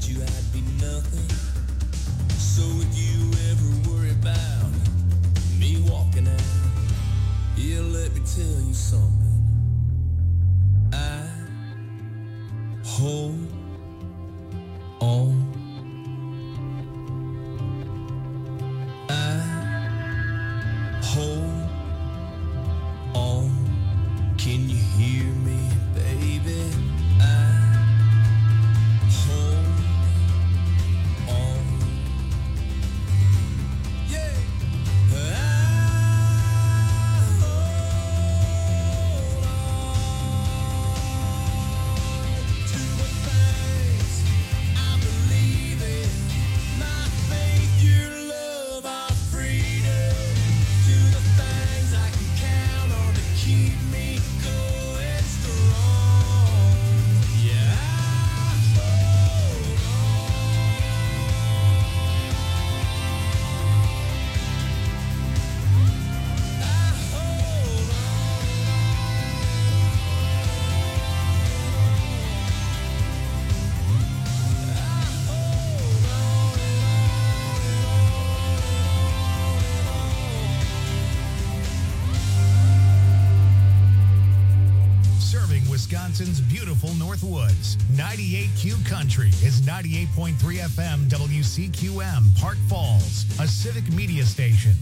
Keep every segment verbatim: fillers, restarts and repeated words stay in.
you I'd be nothing. So if you ever worry about me walking out, yeah, let me tell you something. I hold on. I hold on. Can you hear me, baby? I hold on. Yeah. I hold on to the things I believe in. My faith, your love, our freedom. To the things I can count on to keep me going strong. Yeah, I hold on. I hold Serving Wisconsin's beautiful North Woods. ninety-eight Q Country is ninety-eight point three F M W C Q M, Park Falls, a civic media station.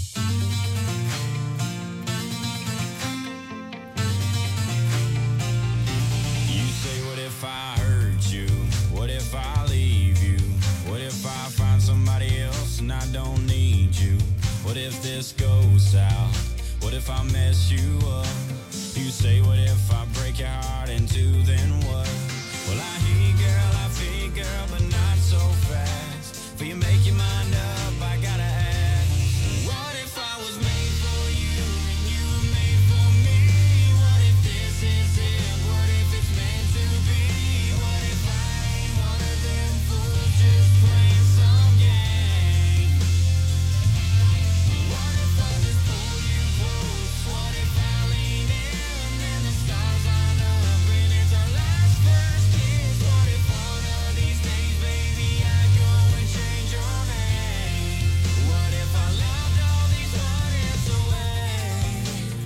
You say, what if I hurt you? What if I leave you? What if I find somebody else and I don't need you? What if this goes south? What if I mess you up? You say, what if I break your heart in two, then what? Well, I hear you, girl, I feel you, girl, but not so fast. Before you make your mind up, I gotta ask, what if I was made for you and you were made for me? What if this is it? What if it's meant to be? What if I ain't one of them fools just playing some game? What if I just pull you close? What if I lean in and the stars line up and it's our last first kiss? What if one of these days, baby, I go and change your name? What if I loved all these what ifs away?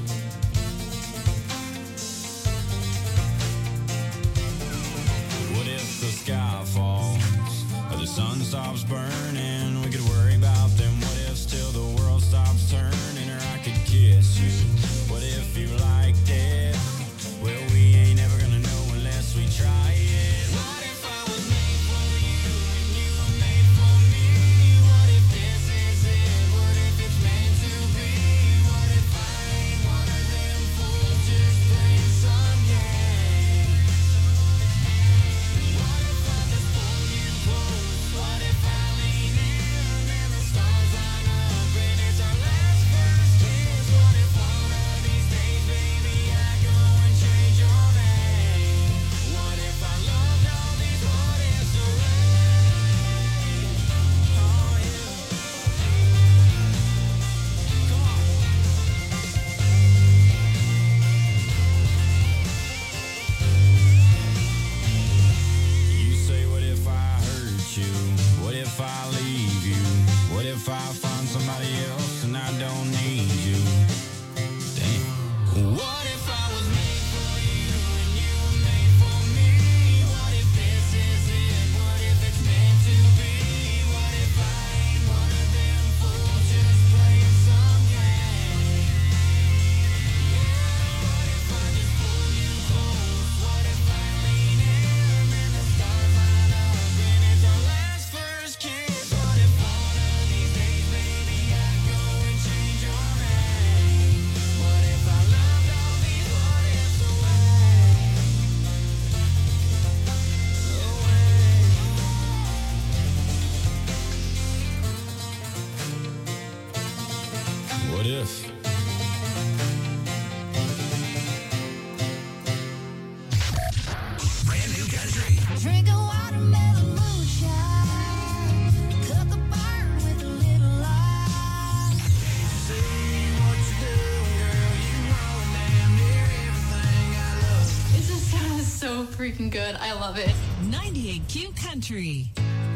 What if the sky falls or the sun stops burning? We could worry about them what ifs till the world stops turning, or I could kiss you. What if you liked it? Well, we ain't ever gonna know unless we try it. What if I was made for you and you were made for me? What if this is it? What if it's meant to be? What if I ain't one of them fools just playing some game? What if I just pull you close? What if I lean in and the stars line up and it's our last first kiss? What if one of these days, baby, I go and change your name? What if I loved all these what ifs away? Oh yeah, come on. You say, what if I hurt you? What if I leave you? What if I find somebody else and I don't need you? Damn. What if I was made for you and you were made for me? What if this is it? What if it's meant to be? What if I ain't one of them fools just playing some game? What if I just pull you close? What if I lean in and the stars line up and it's our last first kiss? What if one of these days, baby, I go and change your name? What if I loved all these what ifs away? Away. What if? Brand new country. Drink a watermelon moonshine, cook a burn with a little lime. Say what you do, girl. You know damn near everything I love. It just sounds so freaking good. I love it. ninety-eight Q Country.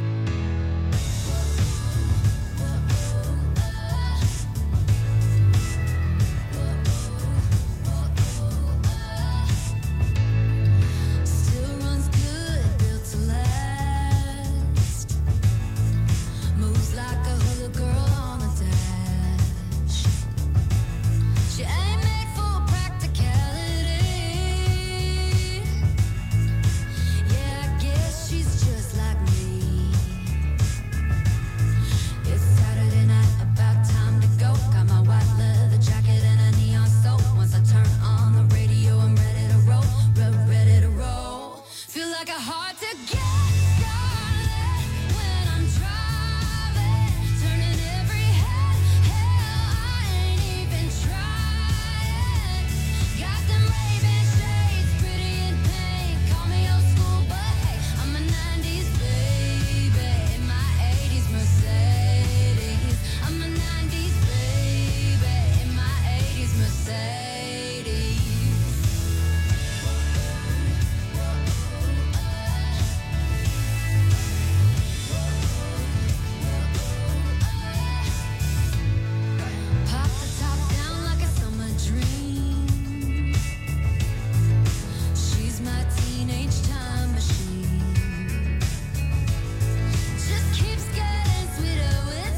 Still runs good, built to last. Moves like a hula girl on a dash. She ain't made for practicality. Yeah, I guess she's just like me. It's Saturday night, about time to go. Got my white leather jacket and a neon soap. Once I turn on the radio, I'm ready to roll, re- ready to roll. Feel like a hard to get started when I'm driving, turning every head. Hell, I ain't even trying. Got them Ray-Ban shades, pretty in pink. Call me old school, but hey, I'm a nineties baby in my eighties Mercedes. I'm a nineties baby in my eighties Mercedes. Pop the top down like a summer dream. She's my teenage time machine. Just keeps getting sweeter with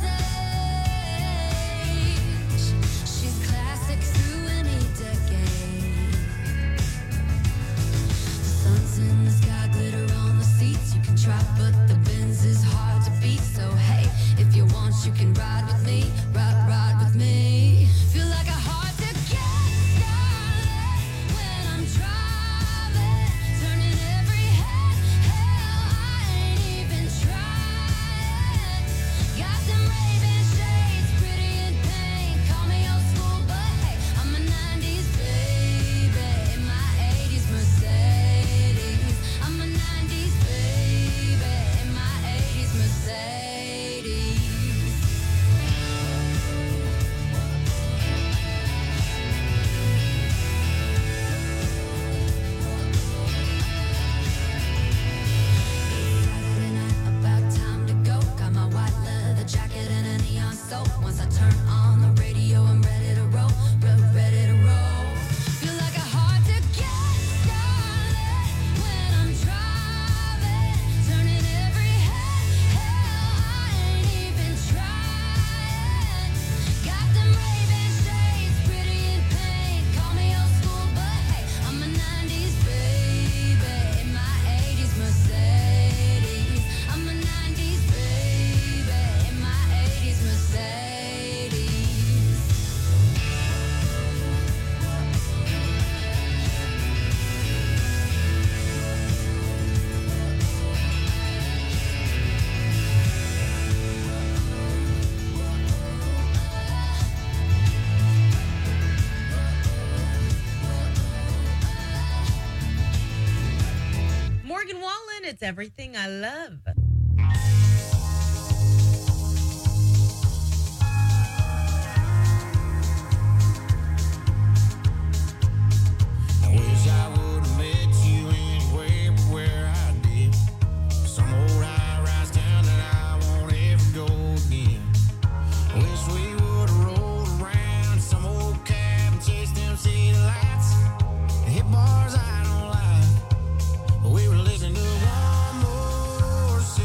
age. She's classic through any decade. The sun's in the sky, glitter on the seats. You can try, but the Benz is hard to beat. So hey, if you want, you can ride with me, ride, ride with me. Feel like a hard to get started when I'm driving, turning every head. Hell, I ain't even trying. Got them Ray-Ban shades, pretty in pink. Call me old school, but hey, I'm a nineties baby in my eighties Mercedes. I'm a nineties baby in my eighties Mercedes. Saturday night, about time to go. Got my white leather jacket and a neon soap. Once I turn on the radio, I'm ready to roll, re- ready to roll. Feel like a hard to get started when I'm driving, turning every head. Hell, I ain't even trying. Got them Ray-Ban shades, pretty in pink. Call me old school, but hey, I'm a nineties baby in my eighties Mercedes. I'm a nineties baby in my eighties Mercedes. Morgan Wallen, it's everything I love. I wish I would have met you anywhere but where I did. Some old high-rise town that I won't ever go again. I wish we would have rolled around some old cab and chased them city lights and hit bars I don't like. We were listening to one more city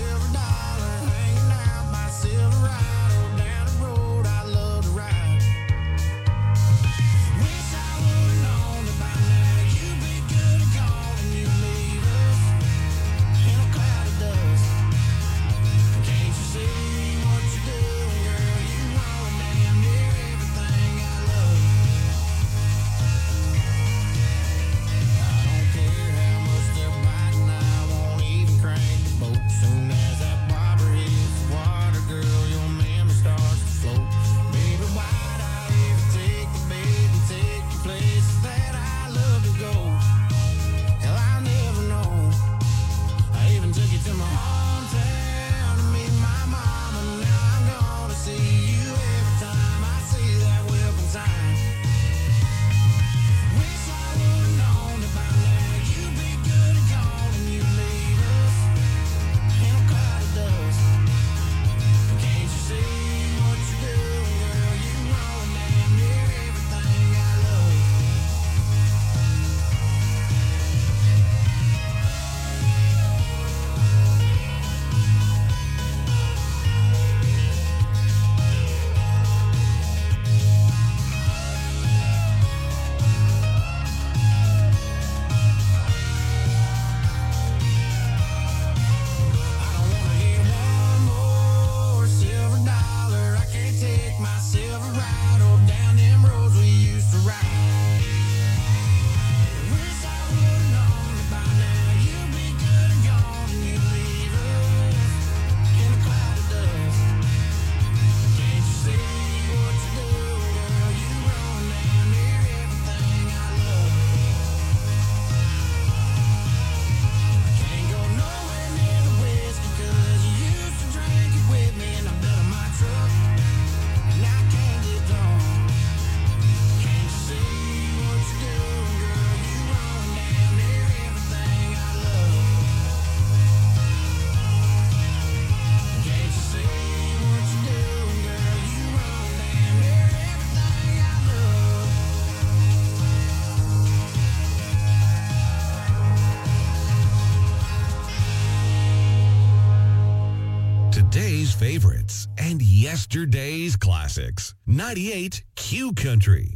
today's favorites and yesterday's classics. ninety-eight Q Country.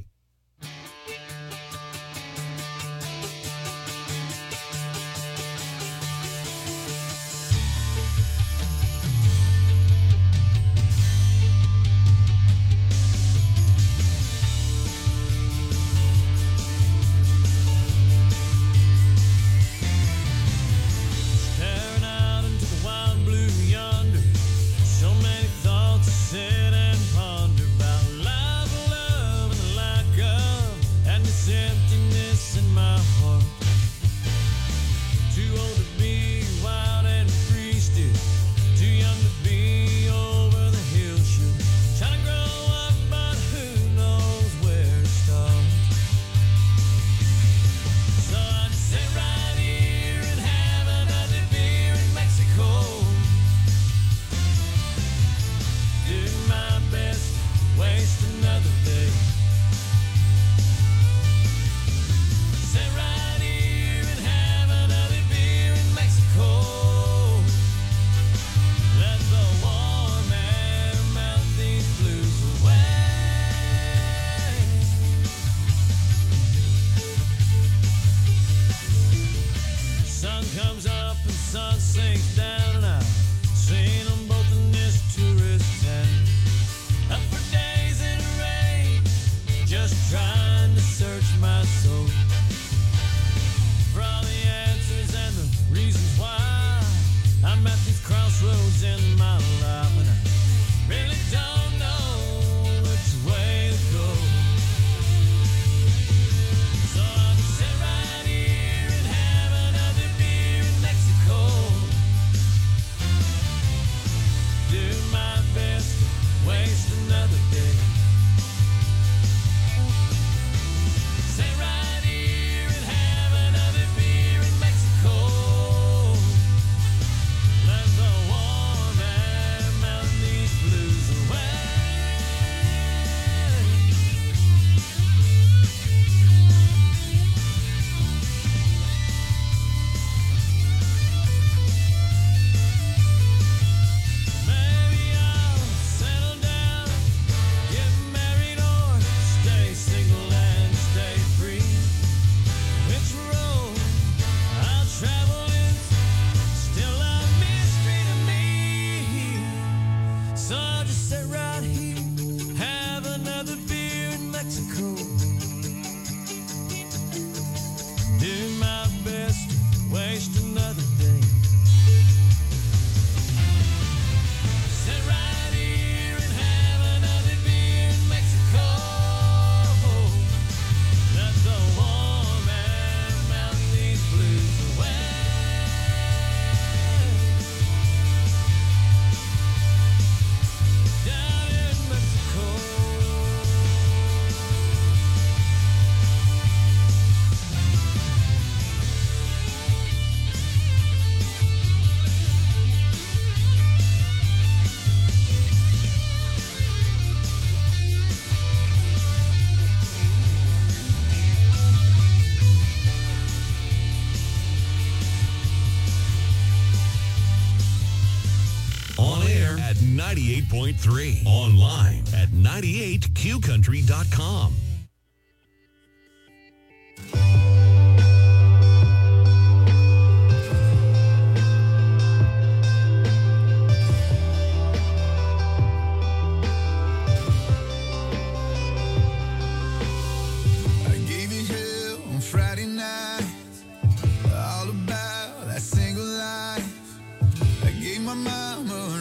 ninety-eight point three. Online at ninety-eight q country dot com.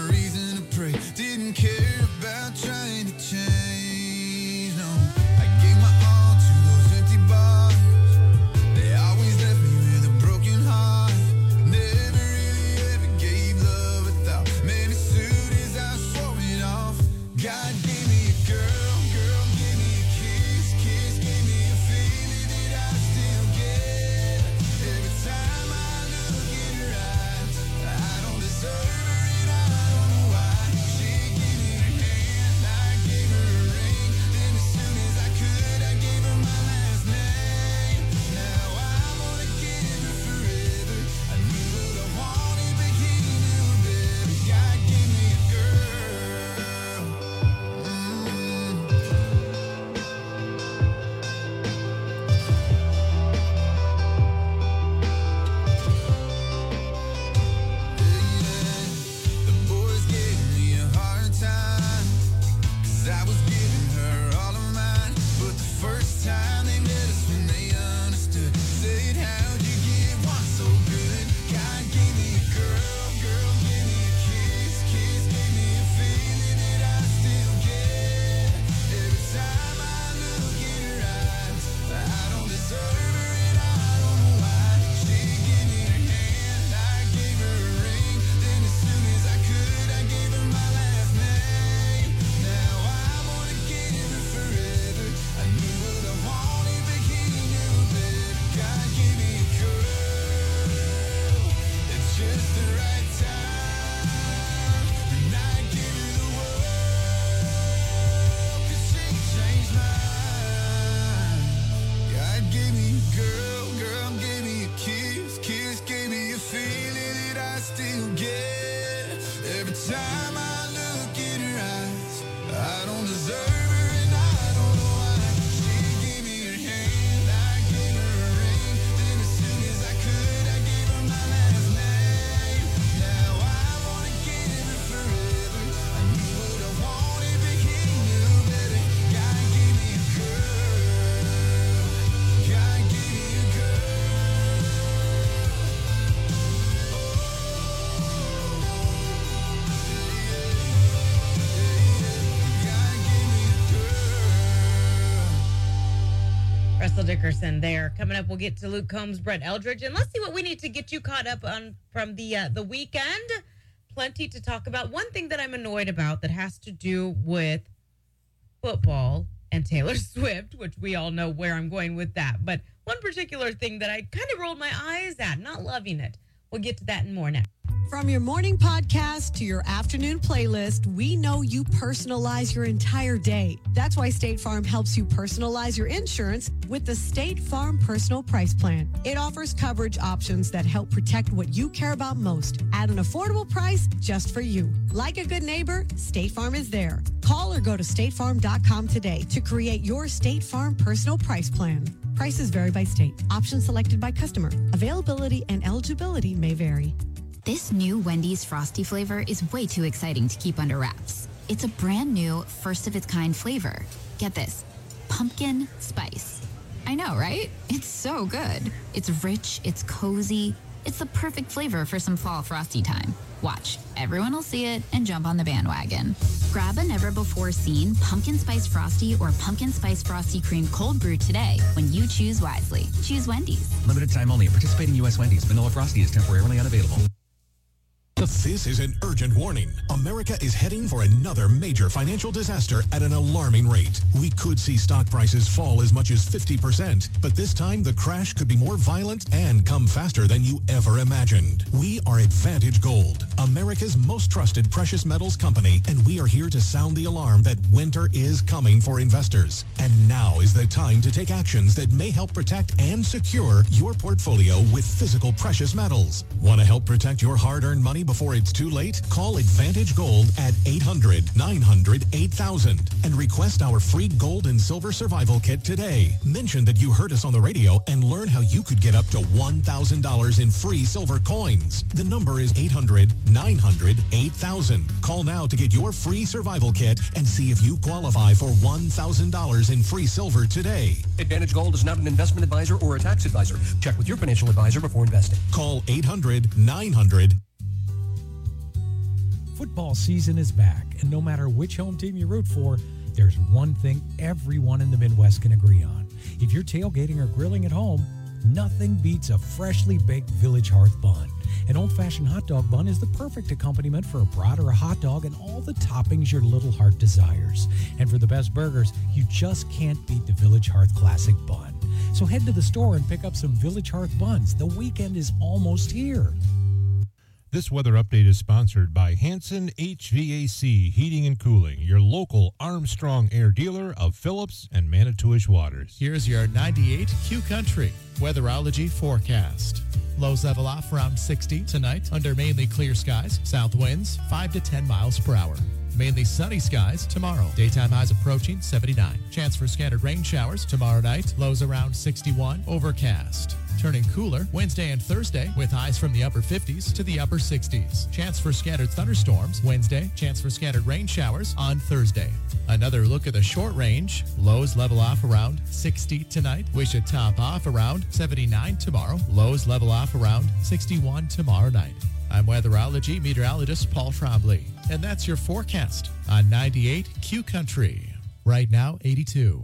Didn't care about trying to change, no. I gave Every time I look in her eyes, I don't deserve her and I don't know why. She gave me her hand, I gave her a ring. Then as soon as I could, I gave her my last name. Now I wanna give her forever. I knew what I wanted, but he knew better. God gave me a girl. God gave me a girl. Russell Dickerson there. Coming up, we'll get to Luke Combs, Brett Eldridge, and let's see what we need to get you caught up on from the uh, the weekend. Plenty to talk about. One thing that I'm annoyed about that has to do with football and Taylor Swift, which we all know where I'm going with that. But one particular thing that I kind of rolled my eyes at, not loving it. We'll get to that and more next. From your morning podcast to your afternoon playlist, we know you personalize your entire day. That's why State Farm helps you personalize your insurance with the State Farm Personal Price Plan. It offers coverage options that help protect what you care about most at an affordable price just for you. Like a good neighbor, State Farm is there. Call or go to state farm dot com today to create your State Farm Personal Price Plan. Prices vary by state. Options selected by customer. Availability and eligibility may vary. This new Wendy's Frosty flavor is way too exciting to keep under wraps. It's a brand new, first-of-its-kind flavor. Get this, pumpkin spice. I know, right? It's so good. It's rich, it's cozy. It's the perfect flavor for some fall Frosty time. Watch, everyone will see it and jump on the bandwagon. Grab a never-before-seen pumpkin spice Frosty or pumpkin spice Frosty cream cold brew today when you choose wisely. Choose Wendy's. Limited time only. Participating U S Wendy's. Vanilla Frosty is temporarily unavailable. This is an urgent warning. America is heading for another major financial disaster at an alarming rate. We could see stock prices fall as much as fifty percent, but this time the crash could be more violent and come faster than you ever imagined. We are Advantage Gold, America's most trusted precious metals company, and we are here to sound the alarm that winter is coming for investors. And now is the time to take actions that may help protect and secure your portfolio with physical precious metals. Want to help protect your hard-earned money before it's too late? Call Advantage Gold at eight hundred, nine hundred, eight thousand and request our free gold and silver survival kit today. Mention that you heard us on the radio and learn how you could get up to one thousand dollars in free silver coins. The number is eight hundred, nine hundred, eight thousand. Call now to get your free survival kit and see if you qualify for one thousand dollars in free silver today. Advantage Gold is not an investment advisor or a tax advisor. Check with your financial advisor before investing. Call eight hundred, nine hundred. Football season is back, and no matter which home team you root for, there's one thing everyone in the Midwest can agree on. If you're tailgating or grilling at home, nothing beats a freshly baked Village Hearth bun. An old-fashioned hot dog bun is the perfect accompaniment for a brat or a hot dog and all the toppings your little heart desires. And for the best burgers, you just can't beat the Village Hearth Classic Bun. So head to the store and pick up some Village Hearth buns. The weekend is almost here. This weather update is sponsored by Hanson H V A C Heating and Cooling, your local Armstrong Air dealer of Phillips and Manitowish Waters. Here's your ninety-eight Q Country weatherology forecast. Lows level off around sixty tonight under mainly clear skies. South winds five to ten miles per hour. Mainly sunny skies tomorrow. Daytime highs approaching seventy-nine. Chance for scattered rain showers tomorrow night. Lows around sixty-one. Overcast. Turning cooler Wednesday and Thursday with highs from the upper fifties to the upper sixties. Chance for scattered thunderstorms Wednesday. Chance for scattered rain showers on Thursday. Another look at the short range. Lows level off around sixty tonight. We should top off around seventy-nine tomorrow. Lows level off around sixty-one tomorrow night. I'm weatherology meteorologist Paul Trombley, and that's your forecast on ninety-eight Q Country. Right now, eighty-two.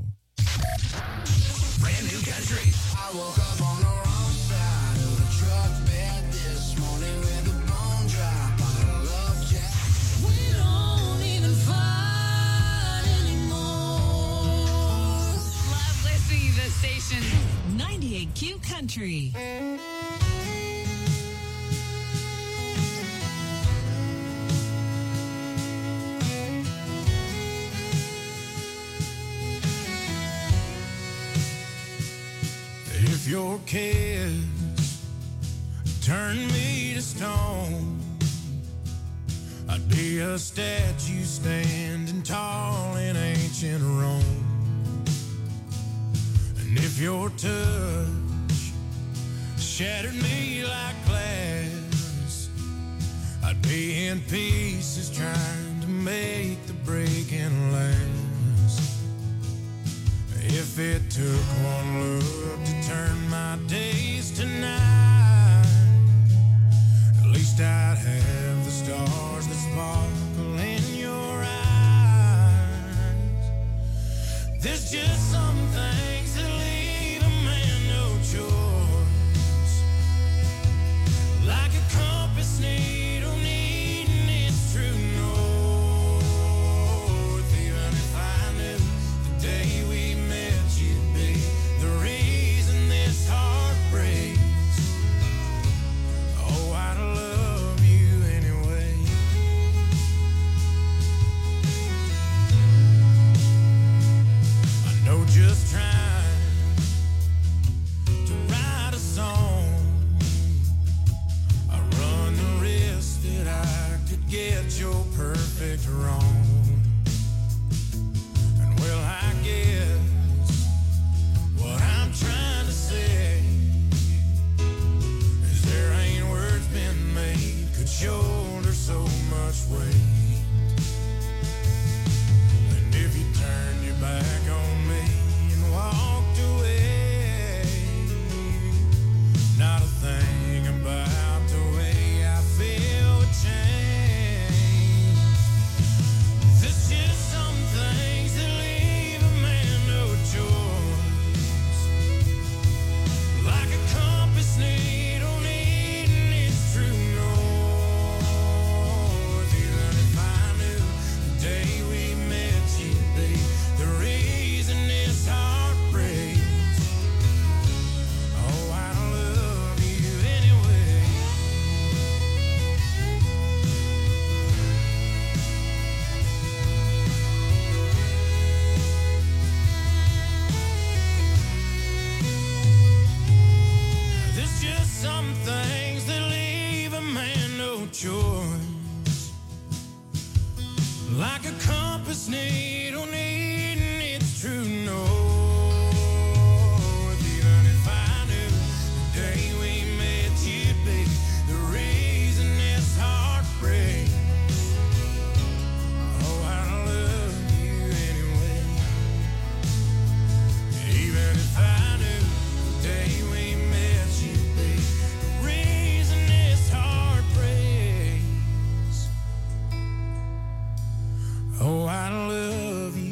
Brand new country. I woke up on the wrong side of the truck bed this morning with a bone dry bottle of Jack. We don't even fight anymore. Love listening to the station. ninety-eight Q Country. If your kids turn me to stone, I I'd be a statue standing tall in ancient Rome. And if your touch shattered me like glass, I'd be in pieces trying to make the breaking last. If it took one look to turn my days to night, at least I'd have the stars that sparkle in your eyes. There's just some things that leave a man no choice, like a compass needle needing its true north. Even if I knew the day we met you'd be the reason this heart breaks, oh, I'd love you anyway. I know just trying to write a song, I run the risk that I could get your perfect wrong. And well, I guess what I'm trying to say is there ain't words been made could shoulder so much weight. And if you turned your back on me and walked away, not a thing about the way I feel would change. There's just some things that leave a man no choice, like a compass needle needing its true north. Even if I knew the day we met you'd be the reason this heart breaks, oh, I love you anyway. There's just some things that leave a man no choice, like a compass needle needing its true north. Even if I knew the day we met you'd be the reason this heart breaks, oh, I love you anyway. Even if I knew the day we met you'd be the reason this heart breaks, oh, I love you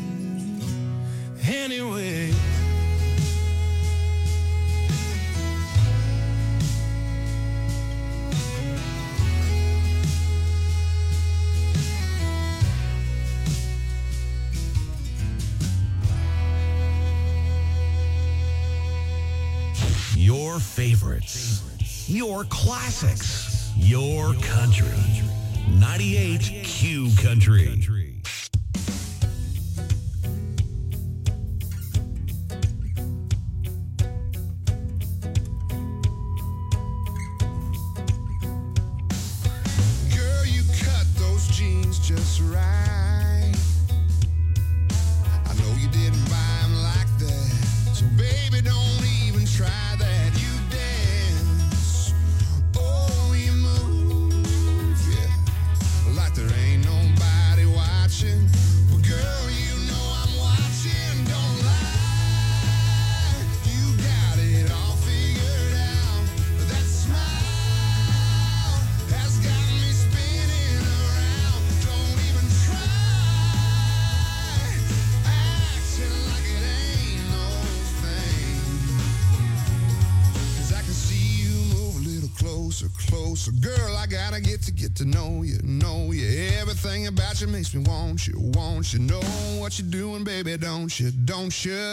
anyway. Your favorites, your classics, your country. ninety-eight Q Country. Girl, you cut those jeans just right. I know you didn't buy them like that, so baby, don't even try that. You dance, oh, you move, yeah, like there ain't nobody watching. But girl, you know I'm watching, don't lie. You got it all figured out. That smile has got me spinning around. Don't even try acting like it ain't no thing. 'Cause I can see you move a little closer, closer. Girl, I gotta get to get to know you, know you. Everything about you makes me want you, want you. Know what you're doing, baby, don't you, don't you?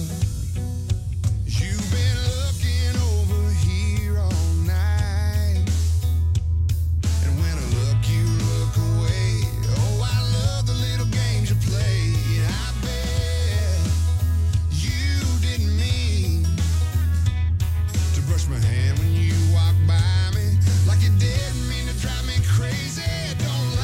You've been looking over here all night, and when I look, you look away. Oh, I love the little games you play. I bet you didn't mean to brush my hand when you walk by me, like you didn't mean to drive me crazy. Don't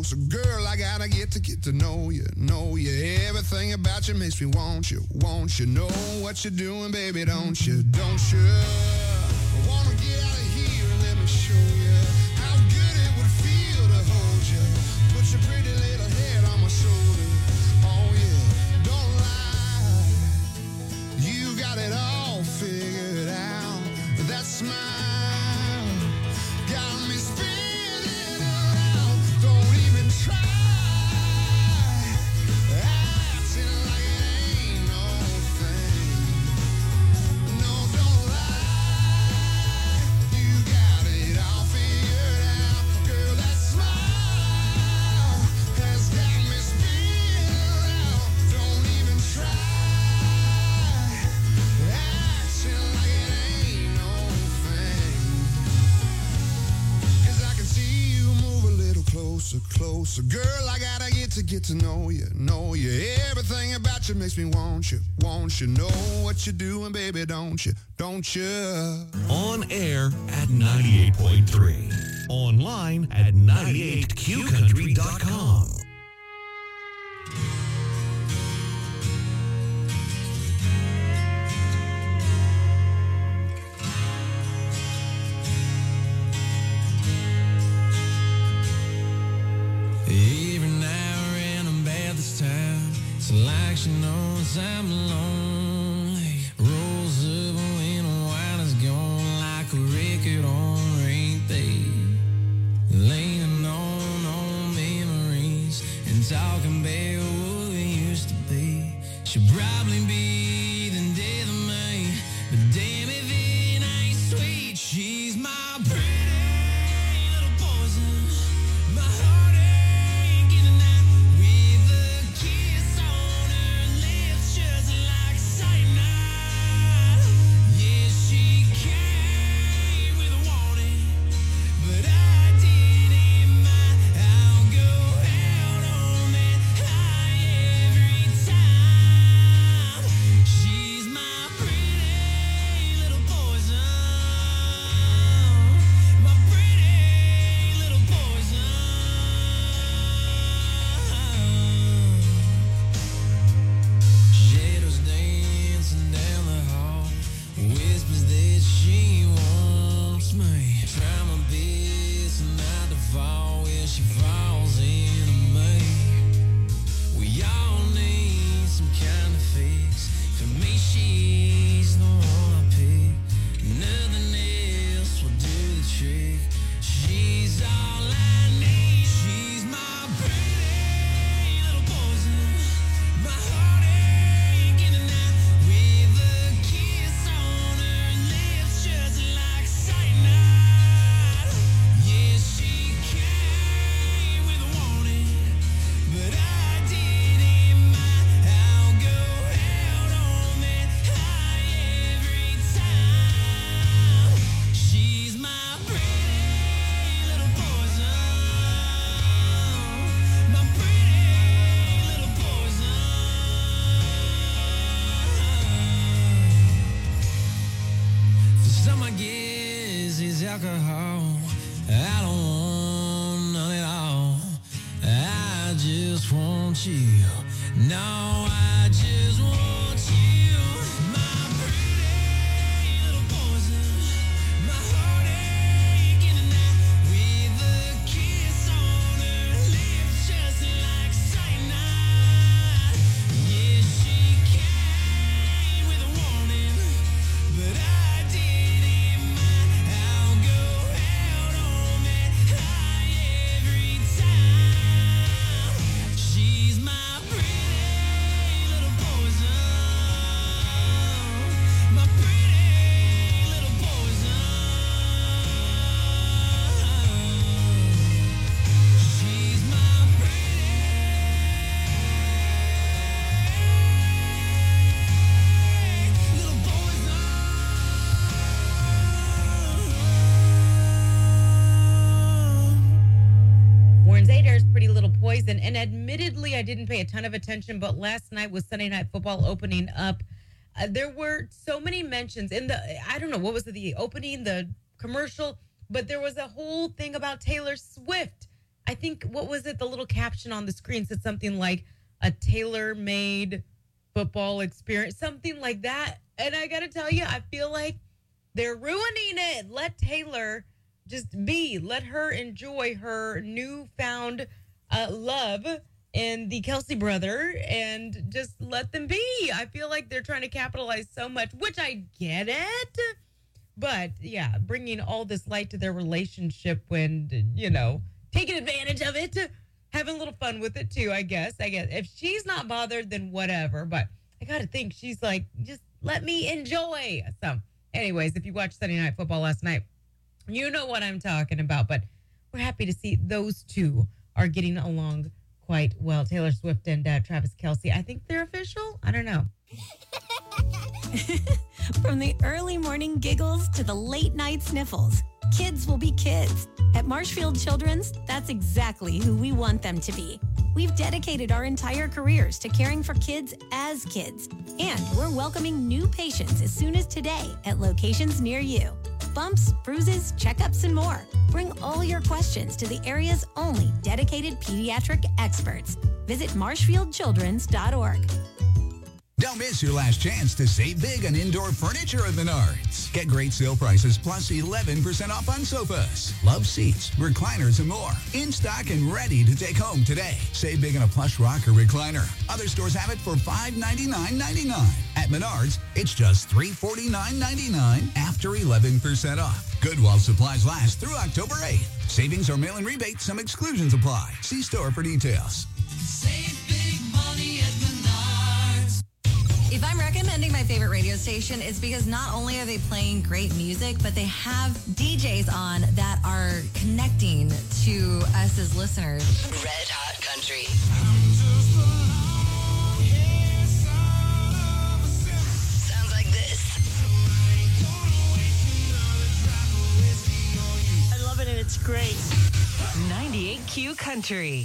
closer. Girl, I gotta get to get to know you, know you. Everything about you makes me want you, want you. Know what you're doing, baby, don't you, don't you? I wanna get out of here and let me show you how good it would feel to hold you. Put your pretty little head on my shoulder. Oh yeah, don't lie. You got it all figured out. That smile got me spinning around. Don't even try acting like it ain't no thing. No, don't lie. You got it all figured out. Girl, that smile has got me spinning around. Don't even try acting like it ain't no thing. 'Cause I can see you move a little closer, closer. Girl, I gotta get to get to know you, know you. Everything about you makes me want you, want you. Know what you're doing, baby, don't you, don't you? On air at ninety-eight point three. Online at ninety-eight q country dot com. Every now and then I'm bad this time. It's like she knows I'm lonely. Rolls up when the wine is gone like a record on rain day. Leaning on old memories and talking about what we used to be. She'll probably be the death of me, but damn if it ain't sweet. She's my pretty little poison. My heart ain't getting out with a kiss on her lips, just like cyanide. Yeah, she came with a warning, but I didn't mind. I'll go out on that high every time. She's my pretty little poison. My pretty little poison. Shadows dancing down the hall, whispers that she wants me. Try my best not to fall where she falls into me. We all need some kind of fix. For me, she's the one I pick. Nothing else will do the trick. She's all I need. She's my pretty little poison. My heart ain't getting out with a kiss on her lips, just like cyanide. Yeah, she came with a warning, but I didn't mind. I'll go out on that high every time. She's my pretty little poison. My pretty little poison. For some, I guess it's alcohol. I don't want none at all. I just want you. No, I just want you. My pretty little poison. My heart ain't getting out with a kiss on her lips, just like cyanide. Yeah, she came with a warning, but I didn't mind. I'll go out on that high every time. She's my pretty little poison. My pretty little poison. She's my pretty little poison. Warren Zader's Pretty Little Poison. And admittedly, I didn't pay a ton of attention, but last night with Sunday Night Football opening up, uh, there were so many mentions in the, I don't know, what was it, the opening, the commercial, but there was a whole thing about Taylor Swift I think, what was it? The little caption on the screen said something like a tailor-made football experience, something like that. And I got to tell you, I feel like they're ruining it. Let Taylor just be. Let her enjoy her newfound uh, love in the Kelsey brother and just let them be. I feel like they're trying to capitalize so much, which I get it. But, yeah, bringing all this light to their relationship when, you know, taking advantage of it, having a little fun with it, too, I guess. I guess if she's not bothered, then whatever. But I got to think she's like, just let me enjoy. So, anyways, if you watched Sunday Night Football last night, you know what I'm talking about. But we're happy to see those two are getting along quite well. Taylor Swift and uh, Travis Kelce. I think they're official. I don't know. From the early morning giggles to the late night sniffles, kids will be kids. At Marshfield Children's, that's exactly who we want them to be. We've dedicated our entire careers to caring for kids as kids. And we're welcoming new patients as soon as today at locations near you. Bumps, bruises, checkups, and more. Bring all your questions to the area's only dedicated pediatric experts. Visit marshfield children's dot org. Don't miss your last chance to save big on indoor furniture at Menards. Get great sale prices plus eleven percent off on sofas, love seats, recliners, and more. In stock and ready to take home today. Save big on a plush rocker recliner. Other stores have it for five ninety-nine ninety-nine. At Menards, it's just three forty-nine ninety-nine after eleven percent off. Good while supplies last through October eighth. Savings or mail-in rebates, some exclusions apply. See store for details. Save big money at Menards. If I'm recommending my favorite radio station, it's because not only are they playing great music, but they have D Js on that are connecting to us as listeners. Red Hot Country. Sounds like this. I love it and it's great. ninety-eight Q Country.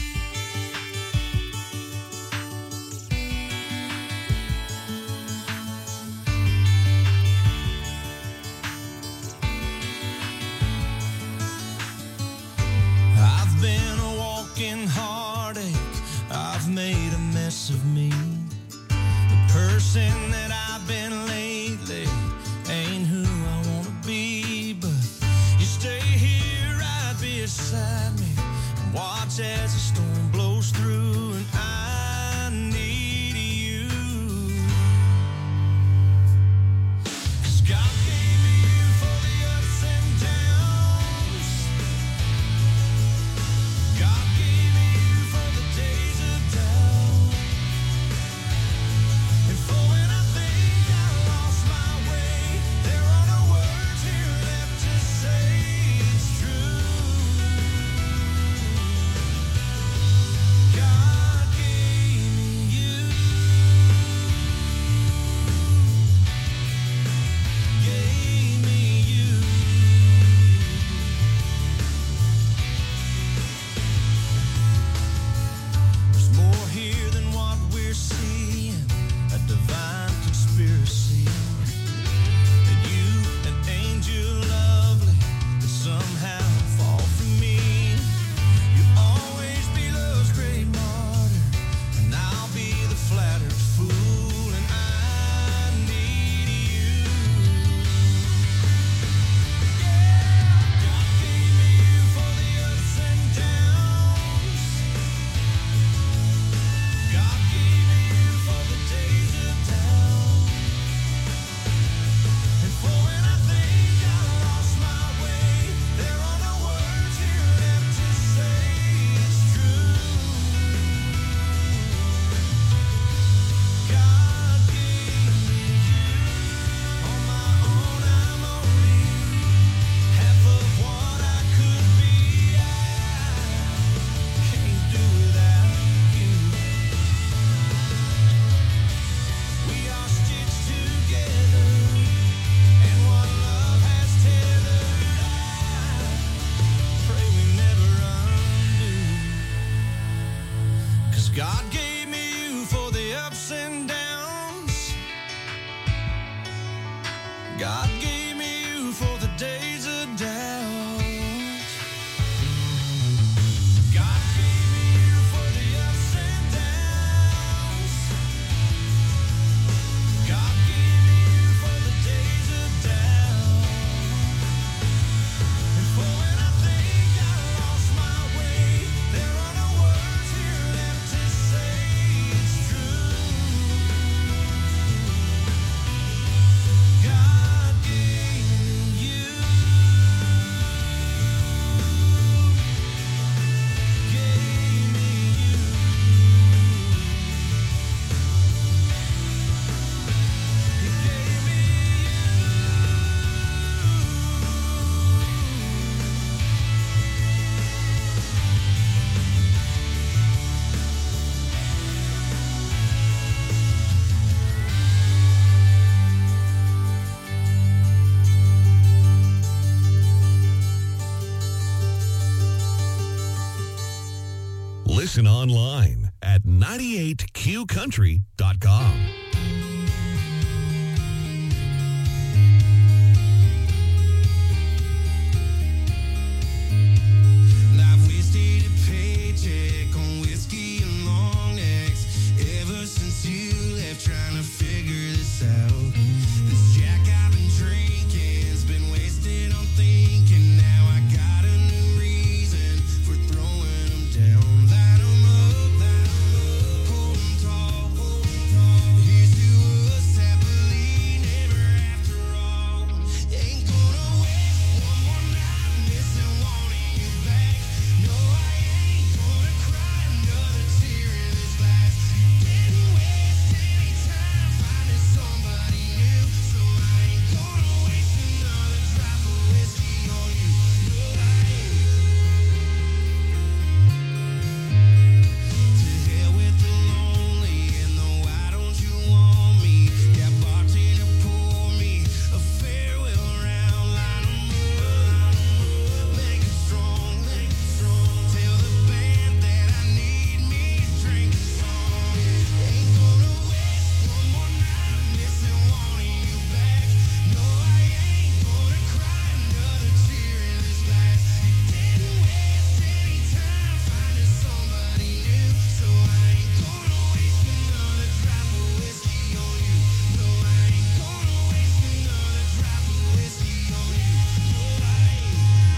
I've been a walking heartache. I've made a mess of me. The person that I've been lately ain't who I want to be. But you stay here right beside me and watch as Listen online at ninety-eight Q country dot com. Life wasted a paycheck on whiskey and long necks. Ever since you left, trying to figure this out. This Jack I've been drinking's been wasted on thinking. Now I got a new reason for throwing them down. Light 'em up, light 'em up, hold 'em tall, hold 'em tall. Here's to us, happily never after all. Ain't gonna waste one more night missing wanting you back. No, I ain't gonna cry another tear in this glass. Didn't waste any time finding somebody new, so I ain't gonna waste another drop of whiskey on you. No, I ain't. To hell with the lonely and the why don't you want me? Yeah, bartender, pour me a farewell round. Line 'em up, make it strong, make it strong. Tell the band that I need me a drink of song. Ain't gonna waste one more night missing wanting you back. No, I ain't gonna cry another tear in this glass. Didn't waste any time finding somebody new, so I ain't gonna waste another drop of whiskey on you. No, I ain't gonna waste another drop of whiskey on you. No, I ain't.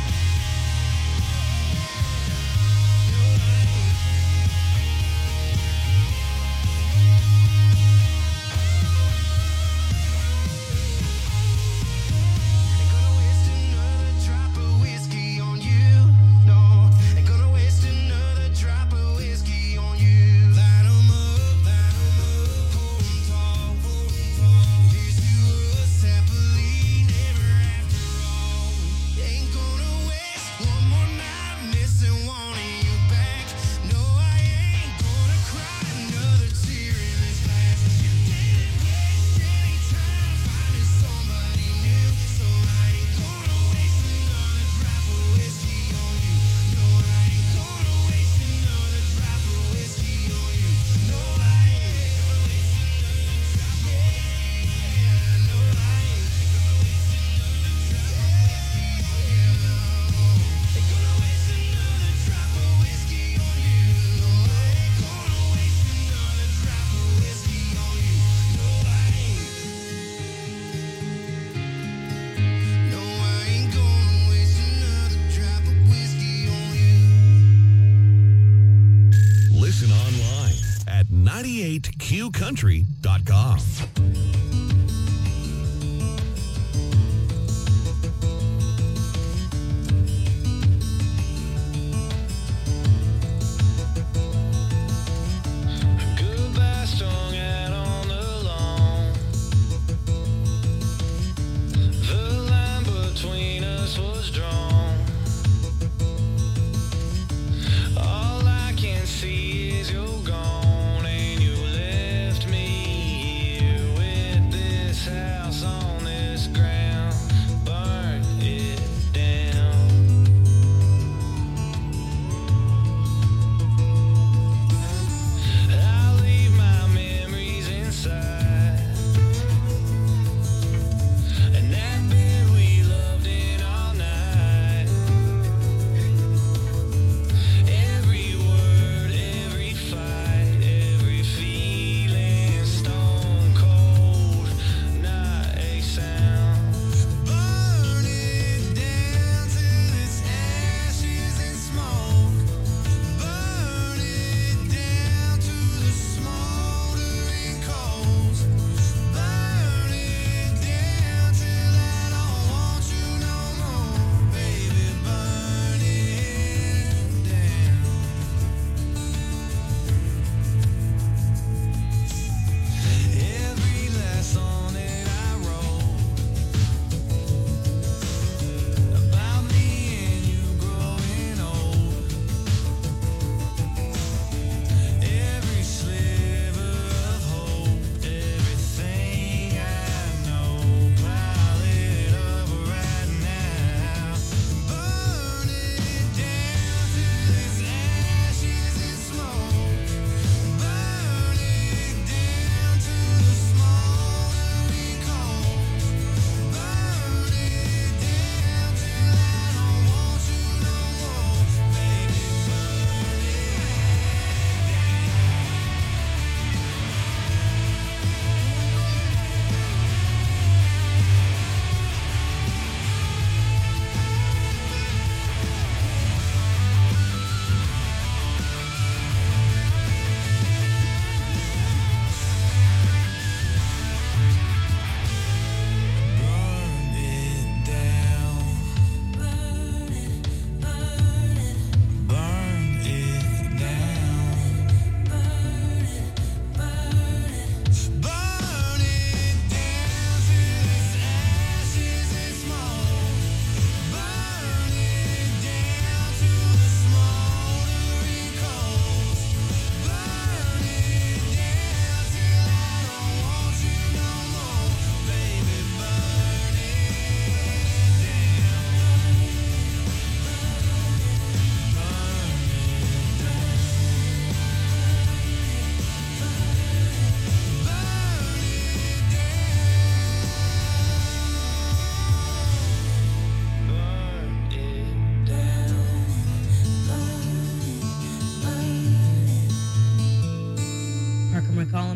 Ain't gonna waste another drop of whiskey on you. No, ain't gonna waste another drop of whiskey on you. Light 'em up, light 'em up, hold 'em tall, hold 'em tall. Here's to us, happily never after all. Ain't gonna waste one more night missing wanting you back. No, I ain't gonna cry another tear in this glass. You didn't waste any time finding somebody new, so I ain't gonna waste another drop of whiskey on you. No, I ain't gonna waste another drop of whiskey on you. No, I ain't gonna waste another drop. Yeah, no, I ain't gonna waste another drop of whiskey on you. Ain't gonna waste another drop of whiskey on you. No, I ain't gonna waste another drop of whiskey on you. No, I ain't. No, I ain't gonna waste another drop of whiskey on you. Listen online at ninety-eight Q country dot com. Goodbye strung out on the lawn. The line between us was drawn. All I can see is you're gone, and you left me here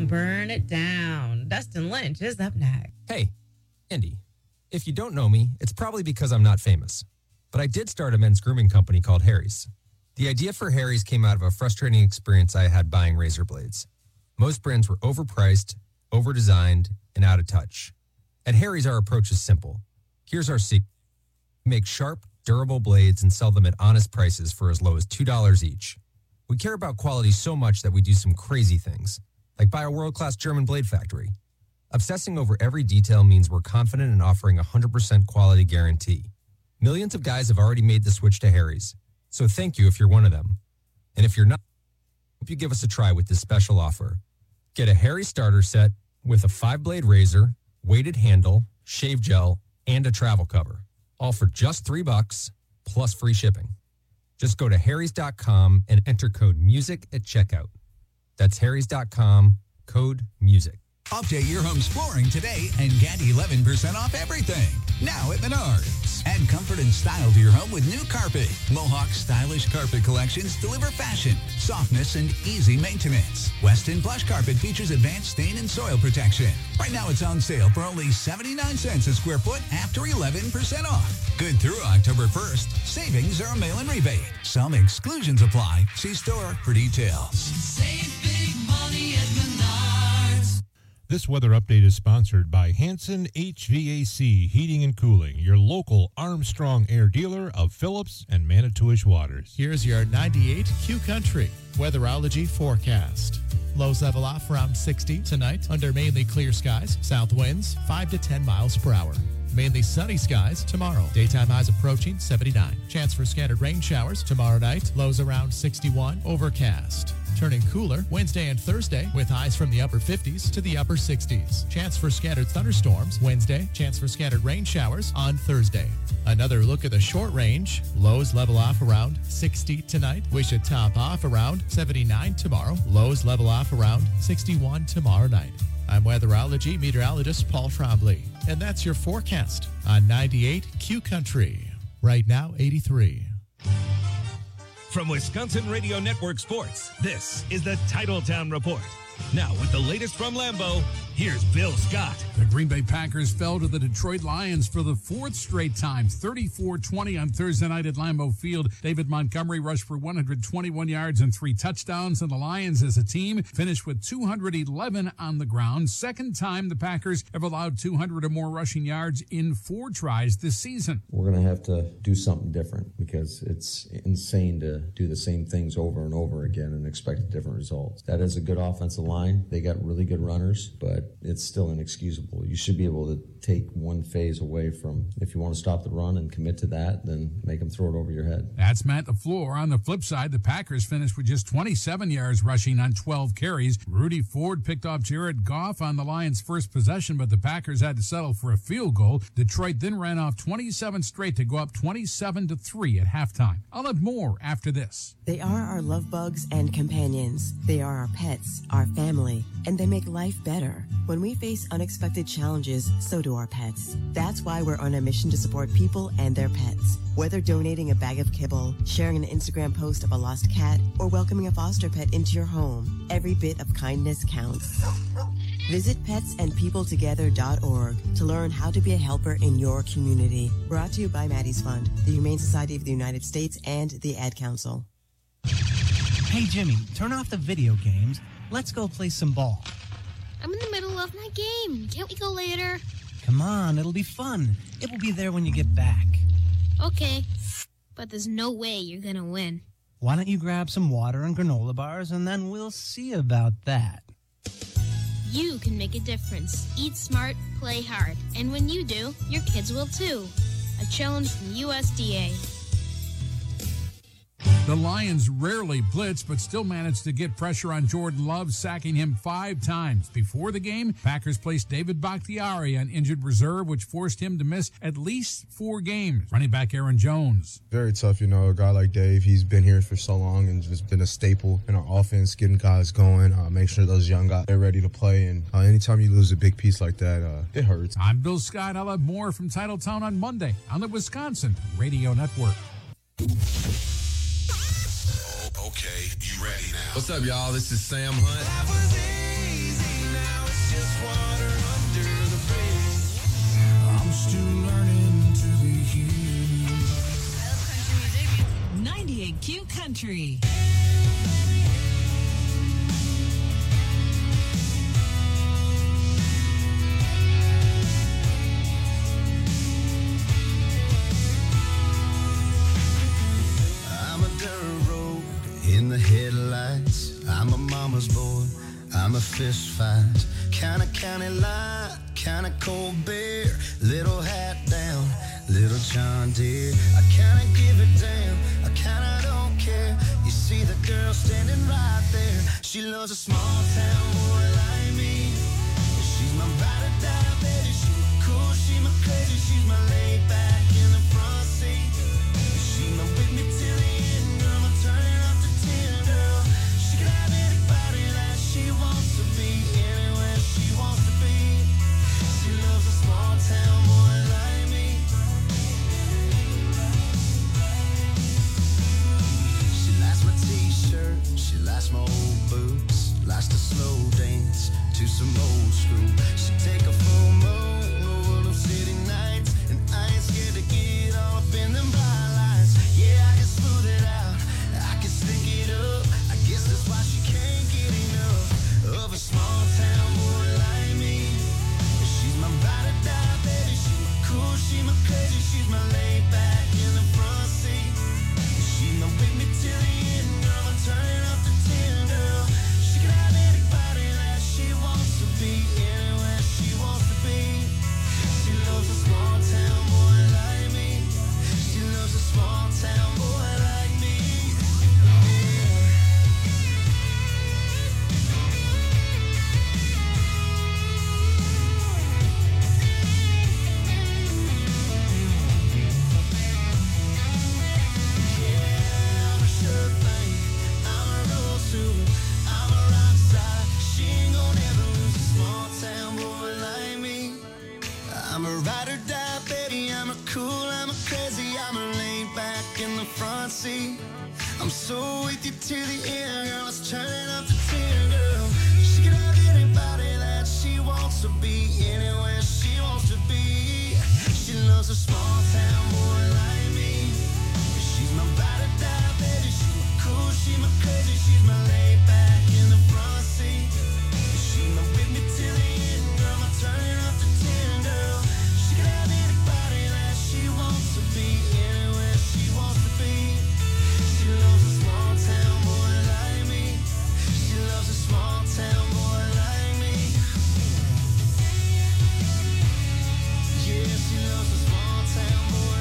burn it down. Dustin Lynch is up next. Hey, Andy, if you don't know me, it's probably because I'm not famous. But I did start a men's grooming company called Harry's. The idea for Harry's came out of a frustrating experience I had buying razor blades. Most brands were overpriced, overdesigned, and out of touch. At Harry's, our approach is simple. Here's our secret. We make sharp, durable blades and sell them at honest prices for as low as two dollars each. We care about quality so much that we do some crazy things, like buy a world-class German blade factory. Obsessing over every detail means we're confident in offering a one hundred percent quality guarantee. Millions of guys have already made the switch to Harry's, so thank you if you're one of them. And if you're not, I hope you give us a try with this special offer. Get a Harry's starter set with a five-blade razor, weighted handle, shave gel, and a travel cover, all for just three bucks plus free shipping. Just go to harrys dot com and enter code MUSIC at checkout. That's harrys dot com, code MUSIC. Update your home's flooring today and get eleven percent off everything. Now at Menards. Add comfort and style to your home with new carpet. Mohawk's stylish carpet collections deliver fashion, softness, and easy maintenance. Weston Plush Carpet features advanced stain and soil protection. Right now it's on sale for only seventy-nine cents a square foot after eleven percent off. Good through October first. Savings are a mail-in rebate. Some exclusions apply. See store for details. Save big money at Menards. This weather update is sponsored by Hanson H V A C Heating and Cooling, your local Armstrong Air dealer of Phillips and Manitowish Waters. Here's your ninety-eight Q Country weatherology forecast. Lows level off around sixty tonight under mainly clear skies. South winds five to ten miles per hour. Mainly sunny skies tomorrow. Daytime highs approaching seventy-nine. Chance for scattered rain showers tomorrow night. Lows around sixty-one. Overcast. Turning cooler Wednesday and Thursday with highs from the upper fifties to the upper sixties. Chance for scattered thunderstorms Wednesday. Chance for scattered rain showers on Thursday. Another look at the short range. Lows level off around sixty tonight. We should top off around seventy-nine tomorrow. Lows level off around sixty-one tomorrow night. I'm weatherology meteorologist Paul Trombley, and that's your forecast on ninety-eight Q Country. Right now, eighty-three. From Wisconsin Radio Network Sports, this is the Titletown Report. Now, with the latest from Lambeau, here's Bill Scott. The Green Bay Packers fell to the Detroit Lions for the fourth straight time, thirty-four twenty on Thursday night at Lambeau Field. David Montgomery rushed for one hundred twenty-one yards and three touchdowns, and the Lions as a team finished with two hundred eleven on the ground. Second time the Packers have allowed two hundred or more rushing yards in four tries this season. We're going to have to do something different because it's insane to do the same things over and over again and expect different results. That is a good offensive line. They got really good runners, but it's still inexcusable. You should be able to take one phase away from, if you want to stop the run and commit to that, then make them throw it over your head. That's Matt LaFleur. On the flip side, the Packers finished with just twenty-seven yards rushing on twelve carries. Rudy Ford picked off Jared Goff on the Lions' first possession, but the Packers had to settle for a field goal. Detroit then ran off twenty-seven straight to go up twenty-seven to three at halftime. I'll have more after this. They are our love bugs and companions. They are our pets, our family, and they make life better. When we face unexpected challenges, so do our pets. That's why we're on a mission to support people and their pets. Whether donating a bag of kibble, sharing an Instagram post of a lost cat, or welcoming a foster pet into your home, every bit of kindness counts. Visit pets and people together dot org to learn how to be a helper in your community. Brought to you by Maddie's Fund, the Humane Society of the United States, and the Ad Council. Hey, Jimmy, turn off the video games. Let's go play some ball. I'm in the middle of my game. Can't we go later? Come on, it'll be fun. It will be there when you get back. Okay, but there's no way you're gonna win. Why don't you grab some water and granola bars, and then we'll see about that. You can make a difference. Eat smart, play hard. And when you do, your kids will too. A challenge from U S D A. The Lions rarely blitz, but still managed to get pressure on Jordan Love, sacking him five times. Before the game, Packers placed David Bakhtiari on injured reserve, which forced him to miss at least four games. Running back Aaron Jones. Very tough, you know, a guy like Dave, he's been here for so long and just been a staple in our offense, getting guys going, uh, make sure those young guys are ready to play. And uh, anytime you lose a big piece like that, uh, it hurts. I'm Bill Scott. I'll have more from Titletown on Monday on the Wisconsin Radio Network. Okay, you ready now? What's up, y'all? This is Sam Hunt. still learning to be human. I love country music. ninety-eight Q Country. I'm a dirt road in the headlights. I'm a mama's boy. I'm a fist fight. Kind of county line, kind of cold beer. Little hat down, little John Deere. I kind of give it down, I kind of don't care. You see the girl standing right there. She loves a small town boy like me. She's my ride or die, baby. She's my cool, she's my crazy. She's my laid back in the front seat. She's my with me till the end, girl. I'm turning up to ten, girl. She can have anybody that she wants to be, anywhere she wants to be. She loves a small town boy like me. She likes my t-shirt, she likes my old boots, likes to slow dance to some old school. She take a full moon over them city nights, and I ain't scared to get all up in them bright lights. Yeah, I can smooth it out, I can stink it up. I guess that's why she can't get enough of a small town boy like me. She's my ride or die, baby. She's my cool, she's my crazy. She's my laid back in the front seat. She's my with me till the end, girl. I'm turning up to ten, girl. She can have anybody that she wants to be, anywhere she wants to be. She loves a small town boy like me. She loves a small town boy like me. I'm a sure thing, I'm a real suit, I'm a rock star. She ain't gonna ever lose a small town boy like me. I'm a ride or die, baby. I'm a cool, I'm a crazy. I'm a laid back in the front seat. I'm so with you to the end, girl. It's turning up to ten, girl. She can have anybody that she wants to be, anywhere she wants to be. She loves a small town boy like me. She's my ride or die, baby. She's my cool, she's my crazy. She's my laid back in the front seat. She's my with me till the end, girl. I'm turning up to ten, girl. She can have anybody that she wants to be, anywhere she wants to be. She loves a small town boy like me. She loves a small town boy like me. Yeah, she loves a small town boy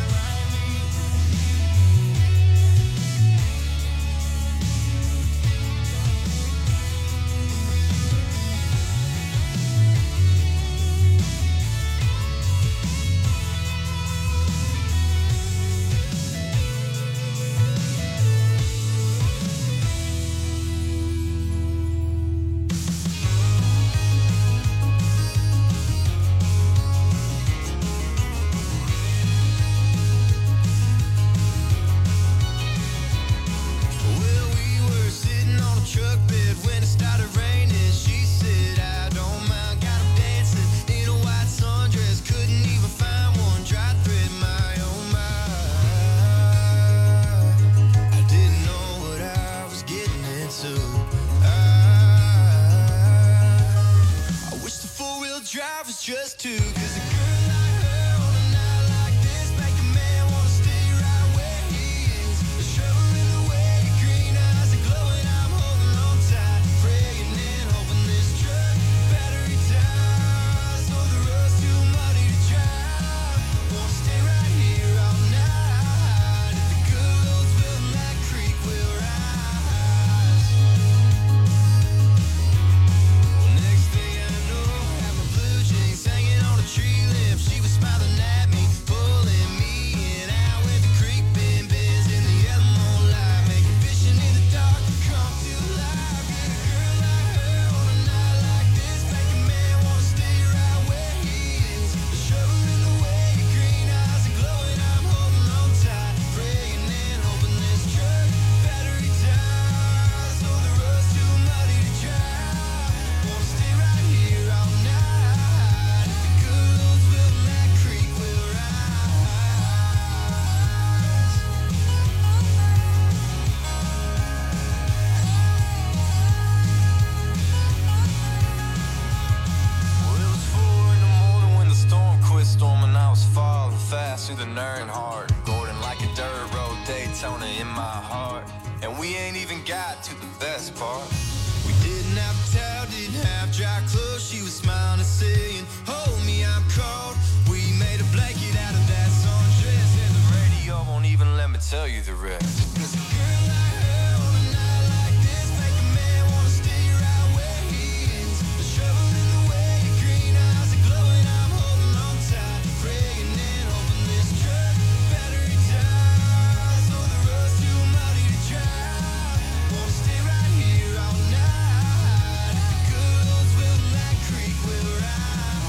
earn hard. Gordon like a dirt road, Daytona in my heart. And we ain't even got to the best part. We didn't have a towel, didn't have dry clothes. She was smiling and saying, hold me, I'm cold. We made a blanket out of that sundress, and the radio won't even let me tell you the rest. Cause a girl like her on a night like this make a man wanna stay right where he is. The shovel in the way, your green eyes are glowing. I'm holding on tight, praying and hoping this truck battery dies. So the road's too muddy to drive. Wanna stay right here all night. The good old will that creek will rise.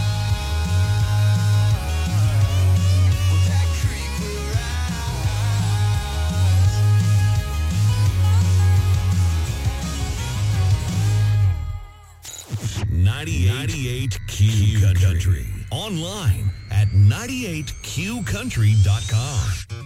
Well, that creek will ninety-eight Q Country. Online at ninety-eight Q country dot com.